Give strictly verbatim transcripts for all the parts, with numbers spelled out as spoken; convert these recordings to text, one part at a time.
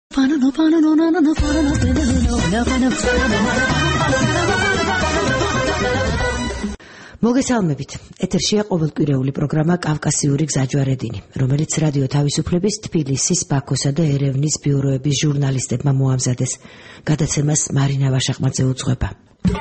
მოგესალმებით. ეთერშია ყოველკვირეული პროგრამა კავკასიური გზაჯვარედინი, რომელიც რადიო თავისუფლების თბილისის, ბაქოსა და ერევნის ბიუროების ჟურნალისტებმა მოამზადეს. გადაცემას მარინა ვაშახმაძე უძღვება.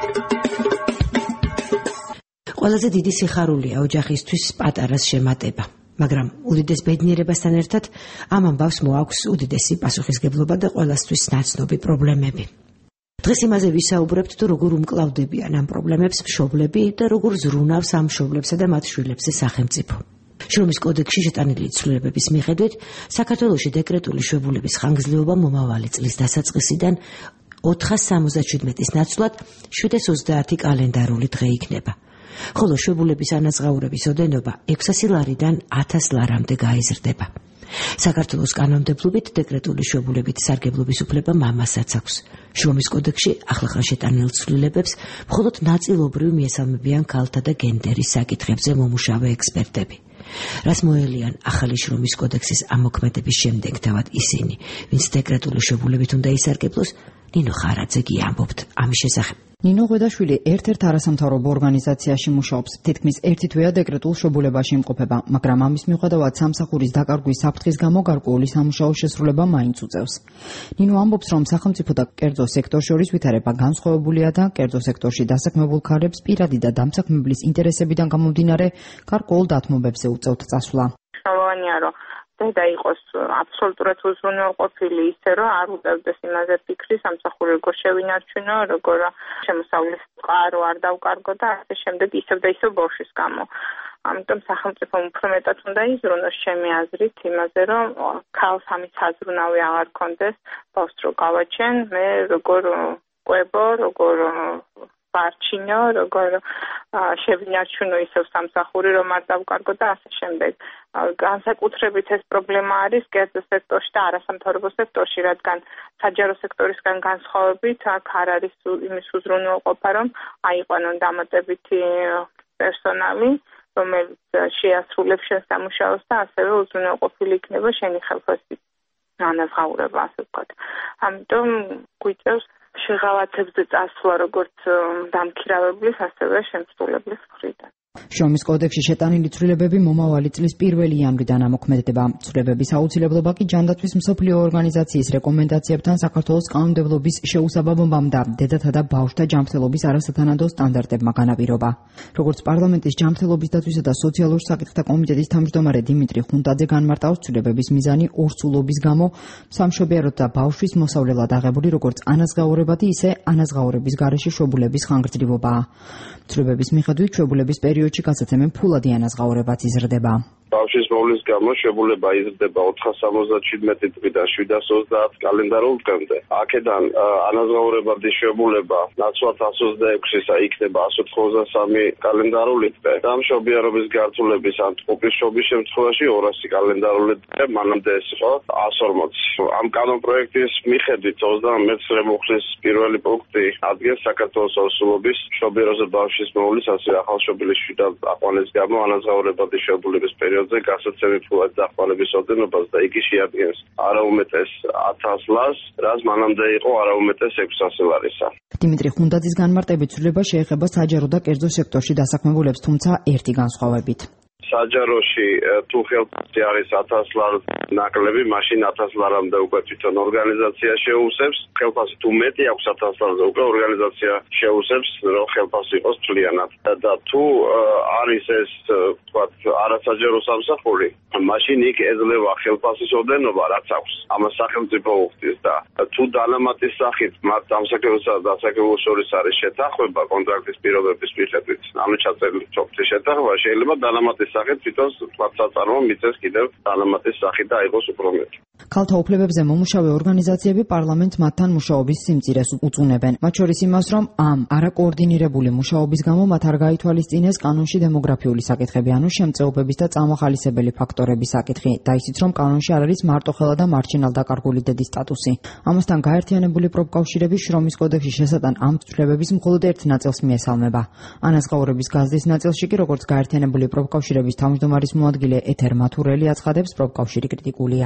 ყველაზე დიდი სიხარულია ოჯახისთვის პატარას შემატება. მაგრამ უდიდეს ბედნიერებასთან ერთად ამ ამბავს მოაქვს უდიდესი პასუხისგებლობა და ყველასთვის ნაცნობი პრობლემები. დღეს იმაზე ვისაუბრებთ, თუ როგორ უმკლავდებიან ამ პრობლემებს მშობლები და როგორ ზრუნავს ამ მშობლებსა და მათ შვილებზე სახელმწიფო. შრომის კოდექსში შეტანილი ცვლილებების მიხედვით, საქართველოში დეკრეტული შვებულების ხანგრძლივობა მომავალი წლის დასაწყისიდან ოთხას სამოცდაშვიდმეტის ნაცვლად შვიდას ოცდაათი კალენდარული დღე იქნება. ხოლო შვებულების ანაზღაურების ოდენობა ექვსასი ლარიდან ათას ლარამდე გაიზრდება. საქართველოს კანონმდებლობით დეკრეტული შვებულებით სარგებლობის უფლება მამასაც აქვს. შრომის კოდექსში ახლახან შეტანილ ცვლილებებს მხოლოდ ნაწილობრივ მიესალმებიან ქალთა და გენდერის საკითხებზე მომუშავე ექსპერტები. რაც მოელიან ახალი შრომის კოდექსის ამოქმედების შემდეგ თავად ისინი, ვინც დეკრეტული შვებულებით უნდა ისარგებლოს, ნინო ხარაძეგი ამბობთ ამის შესახებ. ნინო ღვედაშვილი ერთ-ერთ არასამთავრობო ორგანიზაციაში მუშაობს. თითქმის ერთი თვეა დეკრეტულ შვებულებაში იმყოფება, მაგრამ ამის მიუხედავად სამსახურის დაკარგვის საფრთხის გამო გარკვეული სამუშაო შესრულება მაინც უწევს. ნინო ამბობს, რომ სახელმწიფო და კერძო სექტორ შორის ვითარება განსხვავებულია და კერძო სექტორში დასაქმებულ ქალებს პირადი და დამსაქმებლის ინტერესებიდან გამომდინარე გარკვეულ დათმობებზე უწევთ წასვლა. და იყოს აბსოლუტურად უზრუნველყოფილი ისე, რომ არ უწევდეს იმაზე ფიქრი, სამსახური როგორ შევინარჩუნო, როგორ შემოსავლის წყარო არ დავკარგო და ასე შემდეგ, ისევ და ისევ ბავშვის გამო. ამიტომ სახელმწიფომ უფრო მეტად უნდა იზრუნოს ჩემი აზრით იმაზე, რომ ქალს ამის აზრუნავი აღარ კონდეს, ბავშვს რო გავაჩენ, მე როგორ ყვებო, როგორ ვარჩინო, როგორ შევინარჩუნო ისევ სამსახური, რომ არ დავკარგო და ასე შემდეგ. განსაკუთრებით ეს პრობლემა არის კერძო სექტორში და არასამთავრობო სექტორში, რადგან საჯარო სექტორისგან განსხვავებით აქ არ არის იმის უზრუნველყოფა, რომ აიყვანონ დამატებითი პერსონალი, რომელიც შეასრულებს შენ სამუშაოს და ასევე უზრუნველყოფილი იქნება შენი ხელფასის ანაზღაურება, ასე ვთქვათ. ამიტომ გვიწევს შეღავათებზე წასვლა როგორც დამქირავებლის, ასევე შემსრულებლის მხრიდან. შრომის კოდექსში შეტანილი ცვლილებები მომავალი წლის პირველი იანვრიდან ამოქმედდება. ცვლილებების აუცილებლობა კი ჯანდაცვის მსოფლიო ორგანიზაციის რეკომენდაციებთან საქართველოს კანონმდებლობის შეუსაბამობამ და დედათა და ბავშვთა ჯანმრთელობის არასათანადო სტანდარტებმა განაპირობა. როგორც პარლამენტის ჯანმრთელობის დაცვისა და სოციალურ საკითხთა კომიტეტის თავმჯდომარე დიმიტრი ხუნტაძე განმარტავს, ცვლილებების მიზანი ორსულობის გამო სამშობიაროთ და ბავშვის მოსავლელად აღებული როგორც ანაზღაურებადი, ისე ანაზღაურების გარეშე შვებულების ხანგრძლივობაა. ცვლილებების მიხედვით შვებულების პერიოდში გასაცემენ ფულადი ანაზღაურებაც იზრდება. ბავშვის მოვლის გამო შვებულება იზრდება ოთხას სამოცდაშვიდმეტი დღიდან შვიდას ოცდაათ კალენდარულ დღემდე. აქედან ანაზღაურებადი შვებულება ნაცვლად εκατს ოცდაექვსისა იქნება εκατს ოთხმოცდასამი კალენდარული დღე და მშობიარობის გართულების ან ტყუპის შობის შემთხვევაში ორასი კალენდარული დღე, მანამდე ეს იყო εκατს ორმოცი. ამ კანონპროექტის მიხედვით ოცდამეტ რემუხლის პირველი პუნქტი ადგენს საქართველოს ორსულობის მშობიარობის და ბავშვის მოვლის, ასევე ახალშობილის შვიდას აყვანის გამო ანაზღაურებადი შვებულების პერიოდში გასაცემი ფულადი დახმარების ოდენობას და იგი შეადგენს არაუმეტეს ათას ლარს, რაც მანამდე იყო არაუმეტეს ექვსასი ლარისა. დიმიტრი ხუნდაძის განმარტებით ცვლილება შეეხება საჯარო და კერძო სექტორში დასაქმებულებს, თუმცა ერთი განსხვავებით. საჯაროში თუ ხელფასი არის ათას ლარს ნაკლები, მაშინ ათას ლარამდე უკვე თვითონ ორგანიზაცია შეუსებს. ხელფასი თუ მეტი აქვს ათას ლარზე, უკვე ორგანიზაცია შეუსებს, რომ ხელფასი იყოს მთლიანად. და თუ არის ეს ვთქვათ არასაჯარო სამსახური, მაშინ იქ ეძლევა ხელფასის ოდენობა, რაც აქვს. ამას სახელმწიფო უხდის და თუ დანამატის სახით მათ დამსაქმებელსა და დასაქმებელს შორის არის შეთანხმება კონტრაქტის პირობების მიხედვით, ანუ ჩაწერილი ჯობსის შეთანხმება, შეიძლება დანამატის სახით თვითონ საწარმო მიწეს კიდევ დანამატის სახით და აიღოს უფრო მეტი. ქალთა უფლებებზე მომუშავე ორგანიზაციები პარლამენტს მათთან მუშაობის სიმწირეს უწუნებენ. მათ შორის იმას, რომ ამ არაკოორდინირებული მუშაობის გამო მათ არ გაითვალისწინეს კანონში დემოგრაფიული საკითხები, ანუ შემწეობების და წამახალისებელი ფაქტორების საკითხი და ისიც, რომ კანონში არ არის მარტოხელა და მარჯინალ დაკარგული დედის სტატუსი. ამასთან გაერთიანებული პროფკავშირები შრომის კოდექსში შესატან ამ ცვლილებების მხოლოდ ერთ ნაწილს მიესალმება. ანაზღაურების გაზრდის ნაწილში კი, როგორც გაერთიანებული პროფკავშირების თავმჯდომარის მოადგილე ეთერ მათურელი აცხადებს, პროფკავშირი კრიტიკულია.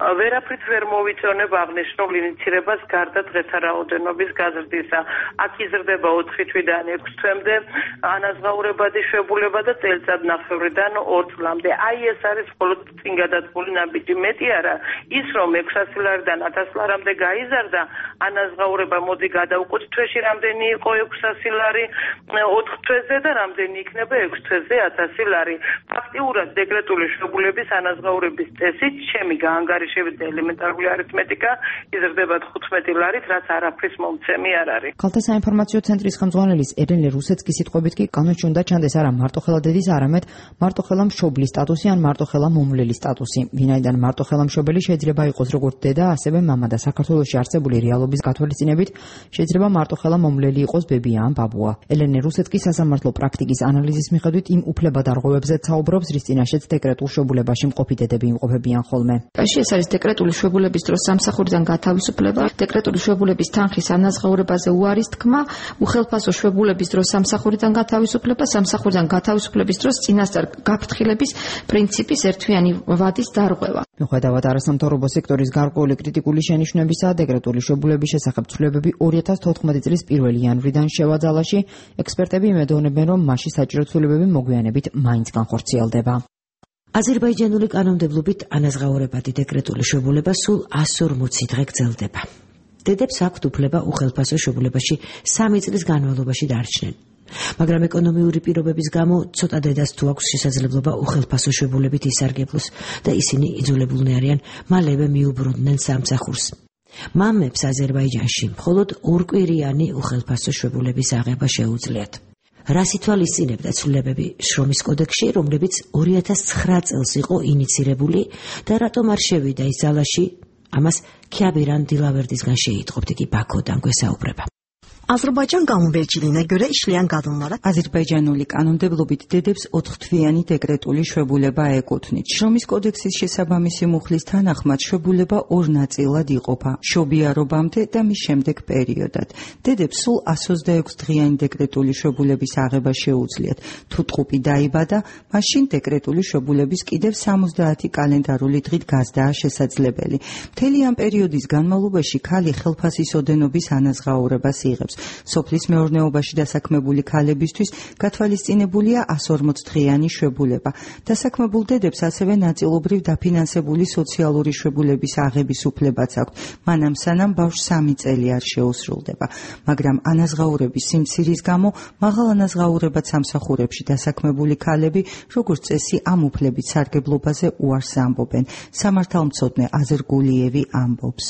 ვერაფრით ვერ მოვიწონებ აღნიშნულ ინიცირებას გარდა დღეთა რაოდენობის გაზრდისა. აქ იზრდება ოთხი თვიდან ექვს თვემდე ანაზღაურებადი შვებულება და წელიწადნახევრიდან ორ წლამდე. აი ეს არის მხოლოდ წინ გადადგმული ნაბიჯი. მეტი არა, ის რომ ექვსასი ლარიდან ათას ლარამდე გაიზარდა ანაზღაურება, მოდი გადავყოთ თვეში რამდენი იყო ექვსასი ლარი ოთხ თვეზე და რამდენი იქნება ექვს თვეზე ათასი ლარი. ფაქტიურად დეკრეტული შვებულების ანაზღაურების წესით ჩემი გაანგარიშებით და ელემენტარული არითმეტიკა იზრდება თხუთმეტი ლარით, რაც არაფრის მომცემი არ არის. ქალთა საინფორმაციო ცენტრის ხელმძღვანელის ერენე რუსეცკის სიტყვებით კი კანონში უნდა ჩანდეს არა მარტოხელა დედის, არამედ მარტოხელა მშობლის სტატუსი ან მარტოხელა მომვლელი სტატუსი. ვინაიდან მარტოხელა მშობელი შეიძლება იყოს როგორც დედა, ასევე მამა და საქართველოში არსებული რეალობის გათვალისწინებით შეიძლება მარტოხელა მომვლელი იყოს ბებია ან ბაბუა. ერენე რუსეცკი სასამართლო პრაქტიკის ანალიზის მიხედვით იმ უფლებადარღვევებზე საუბრობს, რის წინაშეც დეკრეტულ შვებულებაში მყოფი დედები იმყოფებიან ხოლმე. ეს არის დეკრეტული შვებულების დროს სამსახურიდან გათავისუფლება, დეკრეტული შვებულების თანხის ანაზღაურებაზე უარის თქმა, უხელფასო შვებულების დროს სამსახურიდან გათავისუფლება, სამსახურიდან გათავისუფლების დროს წინასწარ გაფრთხილების პრინციპის ერთვიანი ვადის დარღვევა. მიუხედავად არასამთავრობო სექტორის გარკვეული კრიტიკული შენიშვნებისა, დეკრეტული შვებულების შესახებ ცვლილებები ორი ათას თოთხმეტი წლის პირველი იანვრიდან შევა ძალაში, ექსპერტები იმედოვნებენ, რომ მასში საჭირო ცვლილებები მოგვიანებით მაინც განხორციელდება. აზერბაიჯანული კანონმდებლობით ანაზღაურებადი დეკრეტული შვებულება სულ εκατს ორმოცი დღე გრძელდება. დედებს აქვთ უფლება უხელფასო შვებულებაში სამი წლის განმავლობაში დარჩნენ. მაგრამ ეკონომიური პირობების გამო ცოტა დედას თუ აქვს შესაძლებლობა უხელფასო შვებულებით ისარგებლოს და ისინი იძულებულნი არიან მალევე მიუბრუნდნენ სამსახურს. მამებს აზერბაიჯანში მხოლოდ ორკვირიანი უხელფასო შვებულების აღება შეუძლიათ. რას ითვალისწინებდა ცვლილებები შრომის კოდექსში, რომლებიც ორი ათას ცხრა წელს იყო ინიცირებული და რატომ არ შევიდა ის ძალაში, ამას ქიაბირან დილავერდისგან შეიტყობთ, იგი ბაქოდან გვესაუბრება. Azərbaycan qanunvericiliyinə görə işləyən qadınlara აზერბაიჯანული კანონმდებლობით დედებს ოთხთვიანი დეკრეტული შვებულება ეკუთვნით. შრომის კოდექსის შესაბამისი მუხლის თანახმად შვებულება ორ ნაწილად იყოფა: მშობიარობამდე და მის შემდეგ პერიოდად. დედებს სულ εκατს ოცდაექვსი დღიანი დეკრეტული შვებულების აღება შეუძლიათ. თუ ტყუპი დაიბადა, მაშინ დეკრეტული შვებულების კიდევ სამოცდაათი კალენდარული დღით გაზდაა შესაძლებელი. მთელი ამ პერიოდის განმავლობაში ქალი ხელფასის ოდენობის ანაზღაურებას იღებს. სოფლის მეურნეობაში დასაქმებული ქალებისთვის გათვალისწინებულია εκατს ორმოც დღიანი შვებულება. დასაქმებულ დედებს ასევე ნაწილობრივ დაფინანსებული სოციალური შვებულების აღების უფლებაც აქვთ, მანამ სანამ ბავშვს სამი წელი არ შეუსრულდება. მაგრამ ანაზღაურების სიმცირის გამო მაღალ ანაზღაურებად სამსახურებში დასაქმებული ქალები, როგორც წესი, ამ უფლებით სარგებლობაზე უარს ამბობენ. სამართალმცოდნე აზერ გულიევი ამბობს.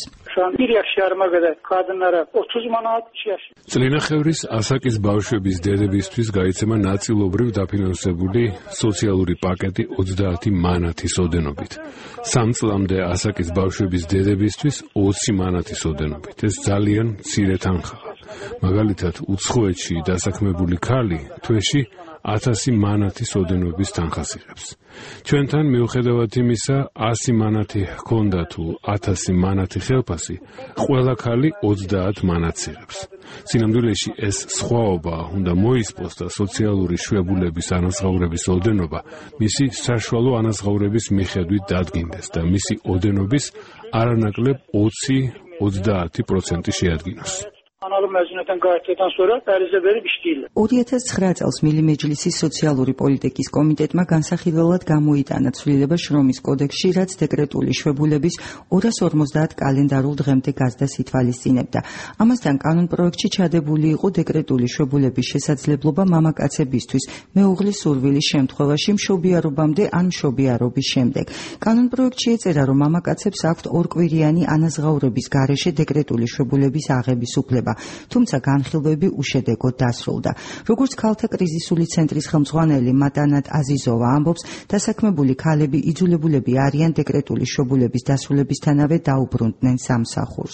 წლინახევრის ასაკის ბავშვების დედებისთვის გაიცემა ნაწილობრივ დაფინანსებული სოციალური პაკეტი ოცდაათი მანათის ოდენობით. სამ წლამდე ასაკის ბავშვების დედებისთვის ოცი მანათის ოდენობით. ეს ძალიან მცირე თანხაა. მაგალითად, უცხოეთში დასაქმებული ქალი თვეში ათასი მანათის ოდენობის თანხას იღებს. ჩვენთან მიუხედავად იმისა, ასი მანათი ჰქონდა თუ ათასი მანათი ხელფასი, ყველა ქალი ოცდაათ მანათს იღებს. სინამდვილეში ეს სხვაობა უნდა მოისპოს და სოციალური შვებულების ანაზღაურების ოდენობა მისი საშუალო ანაზღაურების მიხედვით დადგინდეს და მისი ოდენობის არანაკლებ ოცი ოცდაათი პროცენტი შეადგინოს. ორი ათას ცხრა წელს მილი მეჯლისის სოციალური პოლიტიკის კომიტეტმა განსახილველად გამოიტანა ცვლილება შრომის კოდექსში, რაც დეკრეტული შვებულების ორას ორმოცდაათ კალენდარულ დღემდე გაზდას ითვალისწინებდა. ამასთან კანონპროექტში ჩადებული იყო დეკრეტული შვებულების შესაძლებლობა მამაკაცებისთვის მეუღლის სურვილის შემთხვევაში მშობიარობამდე ან მშობიარობის შემდეგ. კანონპროექტში ეწერა, რომ მამაკაცებს აქვთ ორკვირიანი ანაზღაურების გარეშე დეკრეტული შვებულების აღების უფლება. თუმცა განხილვები უშედეგოდ დასრულდა. როგორც ქალთა კრიზისული ცენტრის ხელმძღვანელი მატანატ აზიზოვა ამბობს, დასაქმებული ქალები იძულებულები არიან დეკრეტული შვებულების დასრულებისთანავე დაუბრუნდნენ სამსახურს.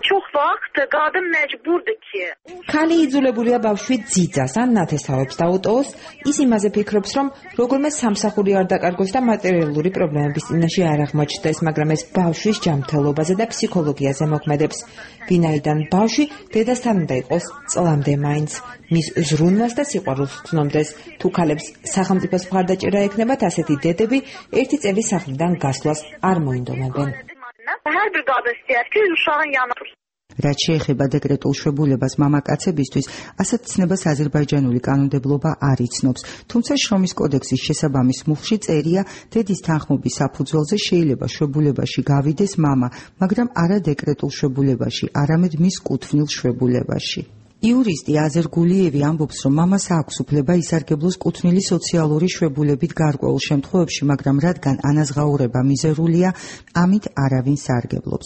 ქალი იძულებულია ბავშვი ძიძას ან ნათესავებს დაუტოვოს, ის იმაზე ფიქრობს, რომ როგორმე სამსახური არ დაკარგოს და მატერიალური პრობლემების წინაშე არ აღმოჩნდეს, მაგრამ ეს ბავშვის ჯანმრთელობაზე და ფსიქოლოგიაზე მოქმედებს. ვინაიდან ბავშვი დედასთან უნდა იყოს წლამდე მაინც, მის ზრუნვას და სიყვარულს გრძნობდეს. თუ ქალებს სახელმწიფოს მხარდაჭერა ექნებათ, ასეთი დედები ერთი წელი სახლიდან გასვლას არ მოინდომებენ. Hər bir qadın istəyər ki, uşağın yanında dursun. რაც შეეხება დეკრეტულ შვებულებას მამაკაცებისთვის, ასეთ ცნებას აზერბაიჯანული კანონმდებლობა არ იცნობს. თუმცა შრომის კოდექსის შესაბამის მუხლში წერია, დედის თანხმობის საფუძველზე შეიძლება შვებულებაში გავიდეს მამა, მაგრამ არა დეკრეტულ შვებულებაში, არამედ მის კუთვნილ შვებულებაში. იურისტი აზერ გულიევი ამბობს, რომ მამას აქვს უფლება ისარგებლოს კუთვნილი სოციალური შვებულებით გარკვეულ შემთხვევებში, მაგრამ რადგან ანაზღაურება მიზერულია, ამით არავინ სარგებლობს.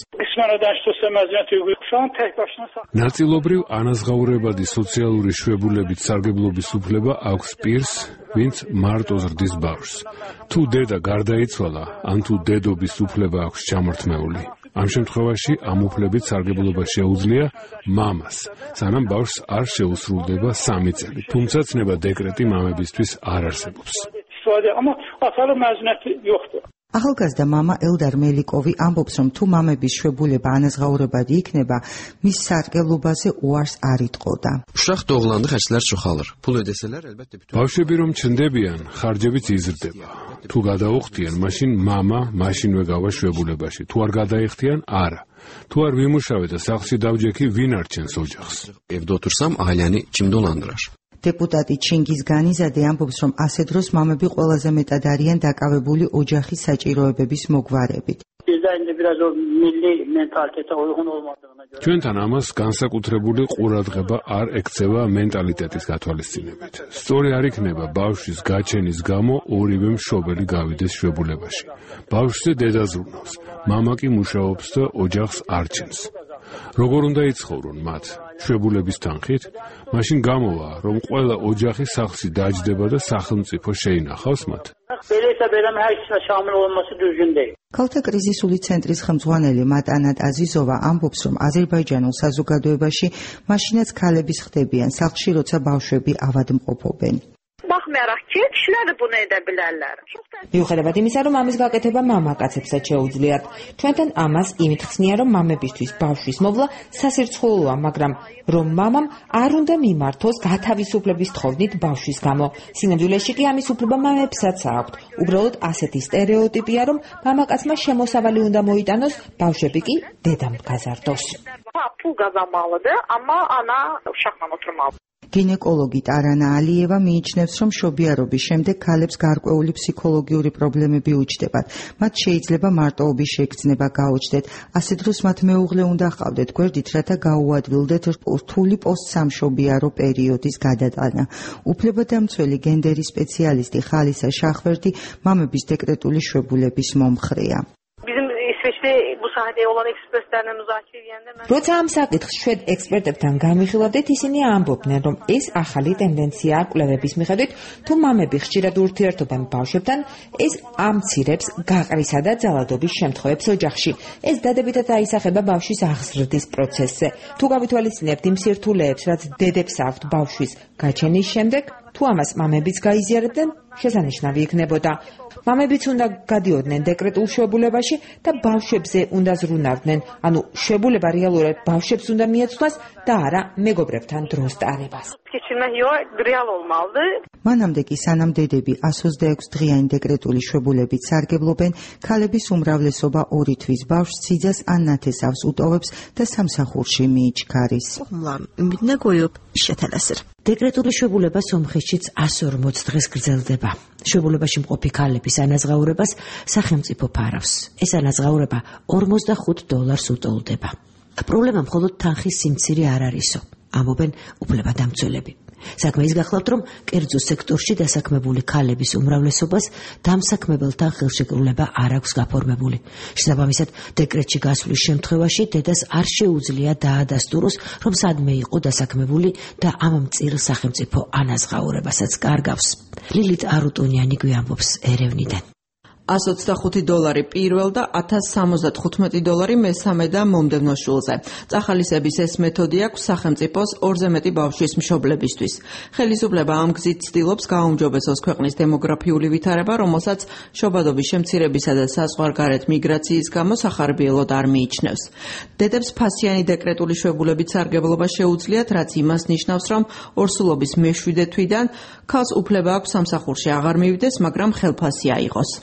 ნაწილობრივ ანაზღაურებადი სოციალური შვებულებით სარგებლობის უფლება აქვს პირს, ვინც მარტო ზრდის ბავშვს. თუ დედა გარდაიცვალა, ან თუ დედობის უფლება აქვს ჩამორთმეული. ამ შემთხვევაში ამ უფლებით სარგებლობა შეუძლია მამას, სანამ ბავშვს არ შეუსრულდება სამი წელი. თუმცა ცნება დეკრეტი მამებისთვის არ არსებობს. ახალგაზრდა მამა ელდარ მელიკოვი ამბობს, რომ თუ მამების შვებულება ანაზღაურებადი იქნება, მის სარგებლობაზე უარს არ იტყოდა. ბავშვები რომ ჩნდებიან, ხარჯებიც იზრდება. თუ გადაუხდიან, მაშინ მამა მაშინვე გავა შვებულებაში. თუ არ გადაიხდიან, არა. თუ არ ვიმუშავე და სახლში დავჯექი, ვინ არჩენს ოჯახს? დეპუტატი ჩინგიზ განიზადე ამბობს, რომ ასეთ დროს მამები ყველაზე მეტად არიან დაკავებული ოჯახის საჭიროებების მოგვარებით. ჩვენთან ამას განსაკუთრებული ყურადღება არ ექცევა მენტალიტეტის გათვალისწინებით. სწორი არ იქნება ბავშვის გაჩენის გამო ორივე მშობელი გავიდეს შვებულებაში. ბავშვზე დედა ზრუნავს, მამა კი მუშაობს და ოჯახს არჩენს. როგორ უნდა იცხოვრონ მათ? შვებულების თანხით? მაშინ გამოვა, რომ ყველა ოჯახი სახლში დაჯდება და სახელმწიფო შეინახავს მათ. ქალთა კრიზისული ცენტრის ხელმძღვანელი მატანატ აზიზოვა ამბობს, რომ აზერბაიჯანულ საზოგადოებაში მაშინაც ქალების ხდებიან სახლში, როცა ბავშვები ავადმყოფობენ. მიუხედავად იმისა, რომ ამის გაკეთება მამაკაცებსაც შეუძლიათ, ჩვენთან ამას იმით ხსნიან, რომ მამებისთვის ბავშვის მოვლა სასირცხულოა, მაგრამ რომ მამამ არ უნდა მიმართოს გათავისუფლების თხოვნით ბავშვის გამო. სინამდვილეში კი ამის უფლება მამებსაც აქვთ. უბრალოდ ასეთი სტერეოტიპია, რომ მამაკაცმა შემოსავალი უნდა მოიტანოს, ბავშვები კი დედამ გაზარდოს. გინეკოლოგი ტარანა ალიევა მიიჩნევს, რომ შობიარობის შემდეგ ქალებს გარკვეული ფსიქოლოგიური პრობლემები უჩნდებათ. მათ შეიძლება მარტოობის შეგრძნება გაუჩნდეთ. ასეთ დროს მათ მეუღლე უნდა ჰყავდეთ გვერდით, რათა გაუადვილდეთ რთული პოსტსამშობიარო პერიოდის გადატანა. უფლებადამცველი გენდერის სპეციალისტი ხალისა შახვერდი მამების დეკრეტული შვებულების მომხრეა. როცა ამ საკითხს შვედ ექსპერტებთან გამიხილავდით, ისინი ამბობდნენ, რომ ეს ახალი ტენდენციაა კვლევების მიხედვით, თუ მამები ხშირად ურთიერთობენ ბავშვებთან, ეს ამცირებს გაყრისა და ძალადობის შემთხვევებს ოჯახში. ეს დადებითად აისახება ბავშვის აღზრდის პროცესზე. თუ გავითვალისწინებთ იმ სირთულეებს, რაც დედებს აქვთ ბავშვის გაჩენის შემდეგ, თუ ამას მამებიც გაიზიარებდნენ, შესანიშნავი იქნებოდა. მამებიც უნდა გადიოდნენ დეკრეტულ შვებულებაში და ბავშვებზე უნდა ზრუნავდნენ, ანუ შვებულება რეალურად ბავშვებს უნდა მიეცვლას და არა მეგობრებთან დროს ტარებას. მანამდე კი სანამ დედები εκατს ოცდაექვსი დღიანი დეკრეტული შვებულებით სარგებლობენ, ქალების უმრავლესობა ორი თვის ბავშვს სიძას ან ნათესავს უტოვებს და სამსახურში მიიჩქარის. დეკრეტული შვებულება სომხეთშიც εκατს ორმოც დღეს გრძელდება. შვებულებაში მყოფი ქალების ანაზღაურებას სახელმწიფო ფარავს. ეს ანაზღაურება ორმოცდახუთ დოლარს უტოლდება. პრობლემა მხოლოდ თანხის სიმცირე არ არისო, ამბობენ უფლებადამცველები. საქმე ის გახლავთ, რომ კერძო სექტორში დასაქმებული ქალების უმრავლესობას დამსაქმებელთან ხელშეკრულება არ აქვს გაფორმებული. შესაბამისად, დეკრეტში გასვლის შემთხვევაში დედას არ შეუძლია დაადასტუროს, რომ სადმე იყო დასაქმებული და ამ მწირ სახელმწიფო ანაზღაურებასაც კარგავს. ლილით არუტუნიანი გვიამბობს ერევნიდან. εκατს ოცდახუთი დოლარი პირველ და ათას სამოცდათხუთმეტი დოლარი მესამე და მომდევნო შვილზე. წახალისების ეს მეთოდი აქვს სახელმწიფოს ორზე მეტი ბავშვის მშობლებისთვის. ხელისუფლება ამ გზით ცდილობს გააუმჯობესოს ქვეყნის დემოგრაფიული ვითარება, რომელსაც შობადობის შემცირებისა და საზღვარგარეთ მიგრაციის გამო სახარბიელოდ არ მიიჩნევს. დედებს ფასიანი დეკრეტული შვებულებით სარგებლობა შეუძლიათ, რაც იმას ნიშნავს, რომ ორსულობის მეშვიდე თვიდან ქალს უფლება აქვს სამსახურში აღარ მივიდეს, მაგრამ ხელფასი აიღოს.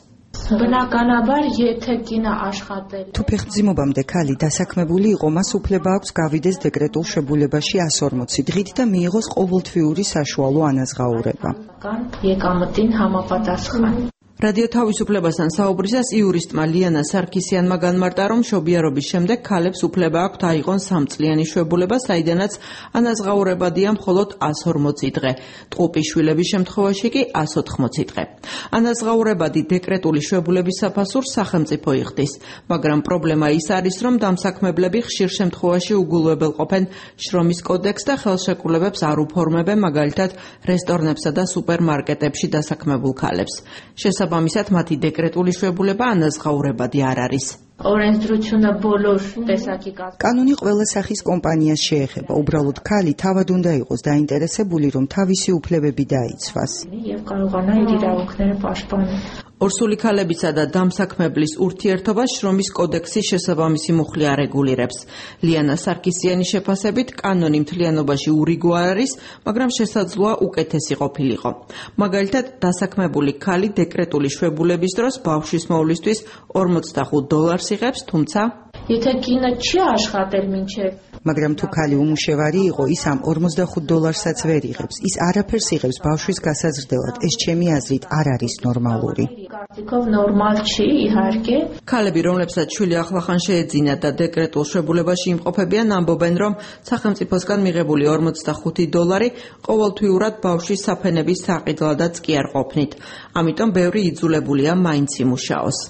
Բնականաբար, եթե կինը աշխատել თუ ფეხმძიმობამდე ქალი დასაქმებული იყო, მას უფლება აქვს გავიდეს დეკრეტულ შებულებაში εκατს ორმოცი დღით და მიიღოს ყოველთვიური საშუალო ანაზღაურება. ეკამտին համապատասխան. რადიო თავისუფლებასთან საუბრისას იურისტმა ლიანა სარქისიანმა განმარტა, რომ მშობიარობის შემდეგ ქალებს უფლება აქვთ აიღონ სამწლიანი შვებულება, საიდანაც ანაზღაურებადია მხოლოდ εκατს ორმოცი დღე. ტყუპი შვილების შემთხვევაში კი εκατს ოთხმოცი დღე. ანაზღაურებადი დეკრეტული შვებულების საფასურს სახელმწიფო იხდის, მაგრამ პრობლემა ის არის, რომ დამსაქმებლები ხშირ შემთხვევაში უგულვებელყოფენ შრომის კოდექსს და ხელშეკრულებებს არ უფორმებენ, მაგალითად რესტორნებსა და სუპერმარკეტებში დასაქმებულ ქალებს. შესაბამისად, მათი დეკრეტული შვებულება ანაზღაურებადი არ არის. ორენსდრությունը բոլոր տեսակի კანონი ყველა სახის კომპანიას შეეხება. უბრალოდ ქალი თავად უნდა იყოს დაინტერესებული, რომ თავისი უფლებები დაიცვას. եւ կարողանա իր իրավունքները պաշտպանել. ორსული ქალებისა და დამსაქმებლის ურთიერთობას შრომის კოდექსი შესაბამისი მუხლი არეგულირებს. ლიანა სარქისიანის შეფასებით, კანონი მთლიანობაში ურიგო არ არის, მაგრამ შესაძლოა უკეთესი ყოფილიყო. მაგალითად, დასაქმებული ქალი დეკრეტული შვებულების დროს ბავშვის მოვლისთვის ორმოცდახუთ დოლარს იღებს, თუმცა եթե կինը չի աշխատել մինչև მაგრამ თუ ქალი უმუშევარი იყო, ის ამ ორმოცდახუთ დოლარსაც ვერ იღებს. ის არაფერს იღებს ბავშვის გასაზრდელად. ეს ჩემი აზრით არ არის ნორმალური. կարծիքով նորմալ չի, իհարկե. ქალები, რომლებსაც შვილი ახლახან შეეძინათ და დეკრეტულ შვებულებაში იმყოფებიან, ამბობენ, რომ სახელმწიფოსგან მიღებული ორმოცდახუთი დოლარი ყოველთვიურად ბავშვის საფენების საყიდლადაც კი არ ყოფნით. ამიტომ ბევრი იძულებულია მაინც იმუშაოს.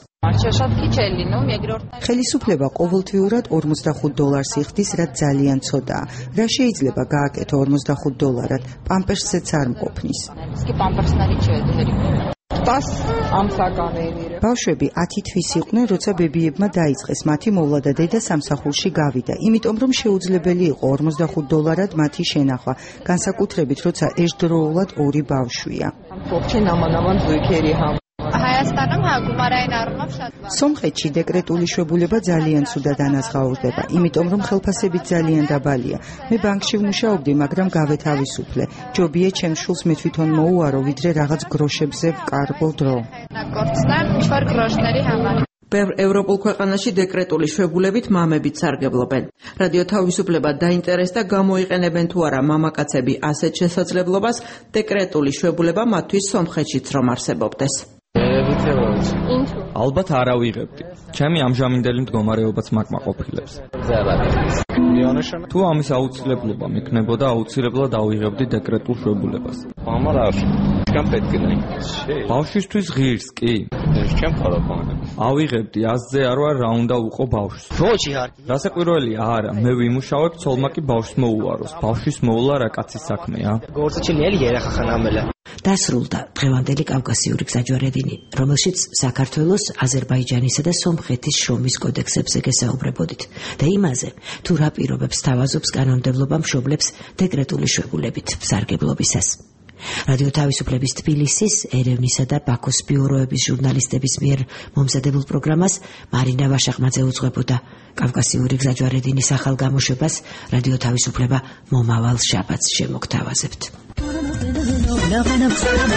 ხელისუფლება ყოველთვიურად ორმოცდახუთ დოლარს იხდის, რაც ძალიან ცოტაა. რა შეიძლება გააკეთო ორმოცდახუთ დოლარად? პამპერსზეც არ მყოფნის. ბავშვები ათი თვის იყვნენ, როცა ბებიებმა დაიწყეს მათი მოვლა და დედა სამსახურში გავიდა, იმიტომ რომ შეუძლებელი იყო ორმოცდახუთ დოლარად მათი შენახვა, განსაკუთრებით როცა ერთდროულად ორი ბავშვია. სომხეთში დეკრეტული შვებულება ძალიან ცუდად ანაზღაურდება, იმიტომ რომ ხელფასებით ძალიან დაბალია. მე ბანკში ვმუშაობდი, მაგრამ გავეთავისუფლე. ჯობია ჩემ შულს მე თვითონ მოუარო, ვიდრე რაღაც გროშებზე ვკარგო დრო. ბევრ ევროპულ ქვეყანაში დეკრეტული შვებულებით მამებიც სარგებლობენ. რადიო თავისუფლება დაინტერესდა, გამოიყენებენ თუ არა მამაკაცები ასეთ შესაძლებლობას, დეკრეტული შვებულება მათთვის სომხეთშიც რომ არსებობდეს. ალბათ არ ავიღებდი. ჩემი ამჟამინდელი მდგომარეობაც მაკმაყოფილებს. თუ ამის აუცილებლობა მექნებოდა, აუცილებლად ავიღებდი დეკრეტულ შვებულებას. ბავშვისთვის ღირს კი? ავიღებდი, ასზე არ ვარ რა უნდა უყო ბავშვს. რასაკვირველია, არა, მე ვიმუშავებ, ცოლმა კი ბავშვს მოუაროს. ბავშვის მოვლა რა კაცის საქმეა? დასრულდა დღევანდელი კავკასიური გზაჯვარედინი, რომელშიც საქართველოს, აზერბაიჯანისა და სომხეთის შრომის კოდექსებზე გესაუბრებოდით და იმაზე, თუ რა პირობებს თავაზობს კანონმდებლობა მშობლებს დეკრეტული შვებულებით სარგებლობისას. რადიო თავისუფლების თბილისის, ერევნისა და ბაქოს ბიუროების ჟურნალისტების მიერ მომზადებულ პროგრამას მარინა ვაშახმაძე უძღვებოდა. კავკასიური გზაჯვარედინის ახალ გამოშვებას რადიო თავისუფლება მომავალ შაბათს შემოგთავაზებთ.